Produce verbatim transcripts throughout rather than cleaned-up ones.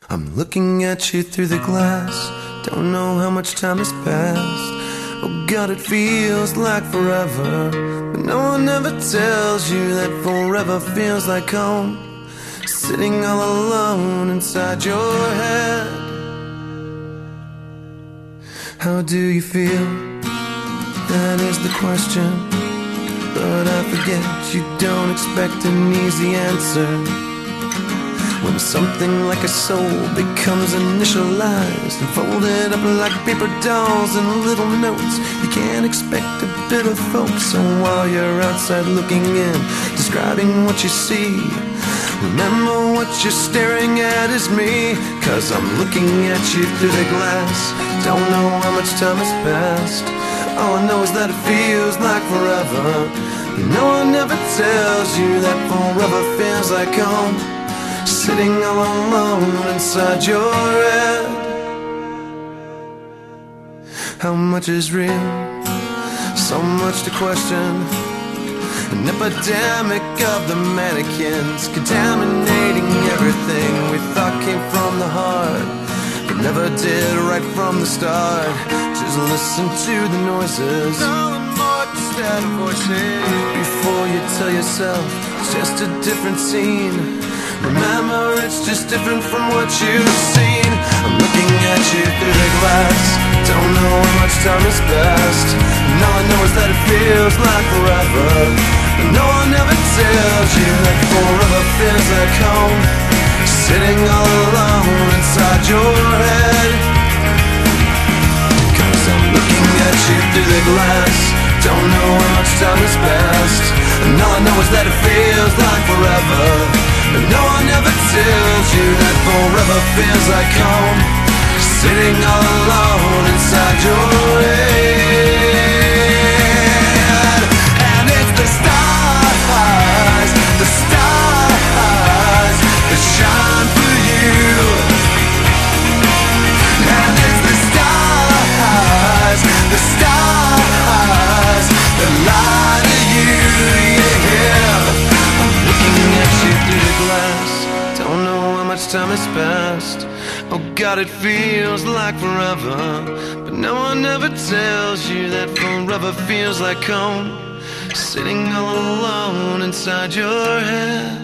I'm looking at you through the glass. Don't know how much time has passed. Oh God, it feels like forever, but no one ever tells you that forever feels like home. Sitting all alone inside your head. How do you feel? That is the question. But I forget you don't expect an easy answer. When something like a soul becomes initialized and folded up like paper dolls and little notes, you can't expect a bit of folks. So while you're outside looking in, describing what you see, remember what you're staring at is me. Cause I'm looking at you through the glass. Don't know how much time has passed. All I know is that it feels like forever. No one ever tells you that forever feels like home. Sitting all alone inside your head. How much is real? So much to question. An epidemic of the mannequins, contaminating everything we thought came from the heart, but never did right from the start. Just listen to the noises, instead of voices. Before you tell yourself it's just a different scene, remember it's just different from what you've seen. I'm looking at you through the glass. Don't know how much time has passed, and all I know is that it feels like forever. But no one ever tells you that forever feels like home. Sitting all alone inside your head. Cause I'm looking at you through the glass. Don't know how much time has passed, and all I know is that it feels like forever. But no one ever tells you that forever feels like home. Sitting all alone inside your head. And it's the stars, the stars that shine for you. And it's the stars, the stars that lie to you, yeah. I'm looking at you through the glass. Don't know how much time has passed. Oh God, it feels like forever. But no one ever tells you that forever feels like home. Sitting all alone inside your head.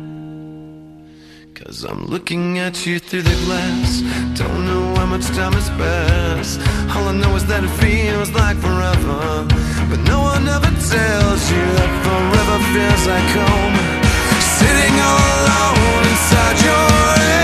Cause I'm looking at you through the glass. Don't know how much time has passed. All I know is that it feels like forever. But no one ever tells you that forever feels like home. Sitting all alone inside your head.